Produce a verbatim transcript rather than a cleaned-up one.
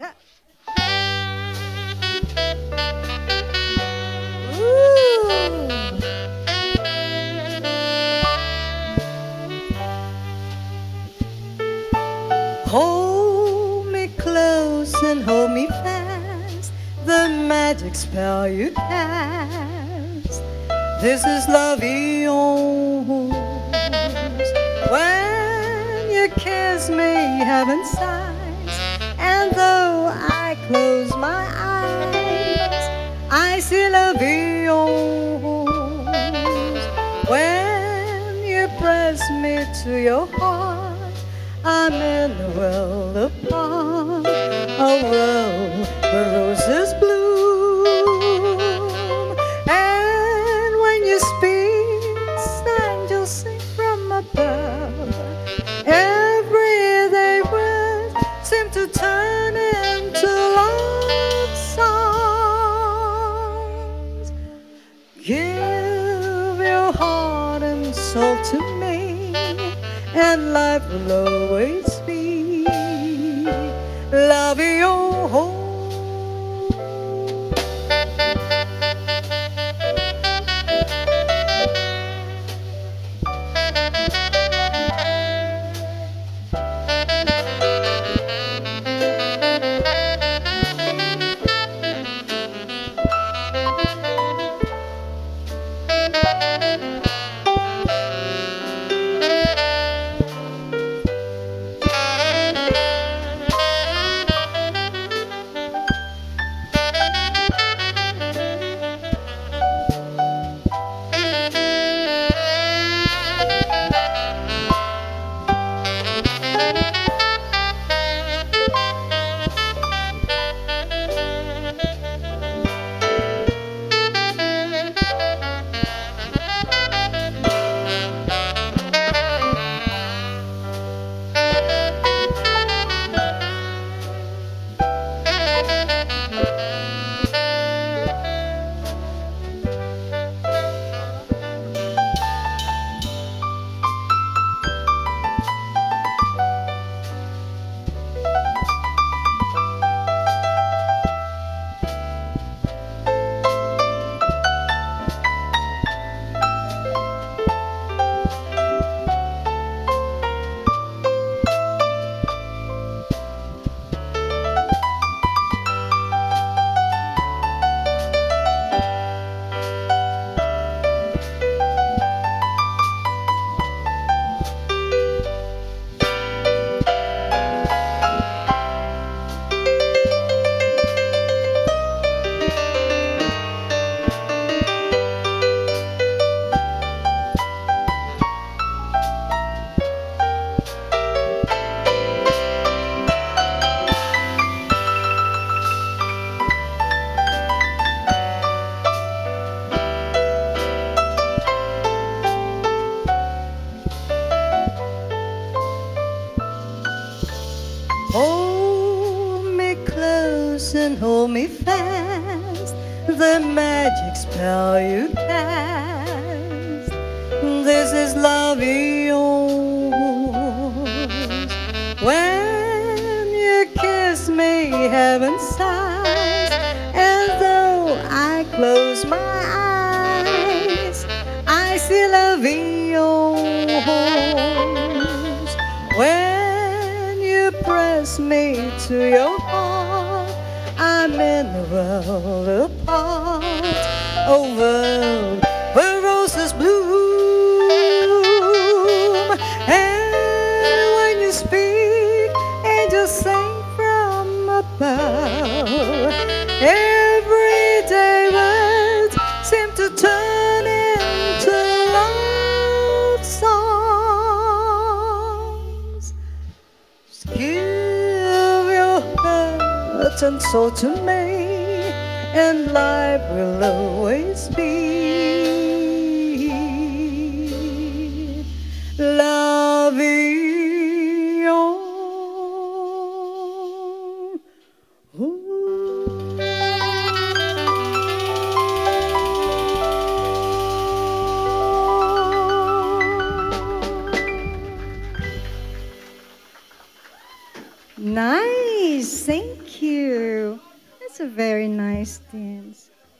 Hold me close and hold me fast, the magic spell you cast. This is love yours. When you kiss me, heaven sighs, and though I close my eyes, I see love yours. When you press me to your heart, I'm in a world apart, a world where roses bloom. And when you speak, angels sing from above. Everyday words seem to turn into love songs. Give your heart and soul to me, and life will always be love your home. Hold me close and hold me fast, the magic spell you cast. This is love yours. When you kiss me, heaven sighs, and though I close my eyes, I see love yours. When press me to your heart, I'm in a world apart, a world where roses bloom. And when you speak, angels sing from above. Everyday words seem to turn into love songs. Give your heart and soul to me, and life will always be love your home. Nice, thank you. you. That's a very nice dance.